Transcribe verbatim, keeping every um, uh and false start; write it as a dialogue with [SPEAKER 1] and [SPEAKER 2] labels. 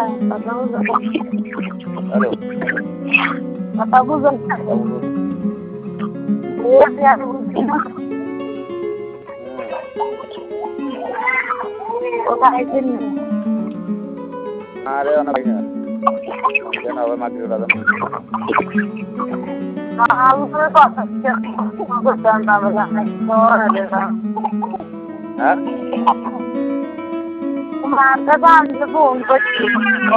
[SPEAKER 1] Halo.
[SPEAKER 2] Kata buzon. Iya, ya buzon. Oka izin.
[SPEAKER 1] Are ona baina. Jana aba magri rada.
[SPEAKER 2] Ah, uso ko sa. Ko sa tama lang ito.
[SPEAKER 1] Ha?
[SPEAKER 2] Kumata ba ang phone ko?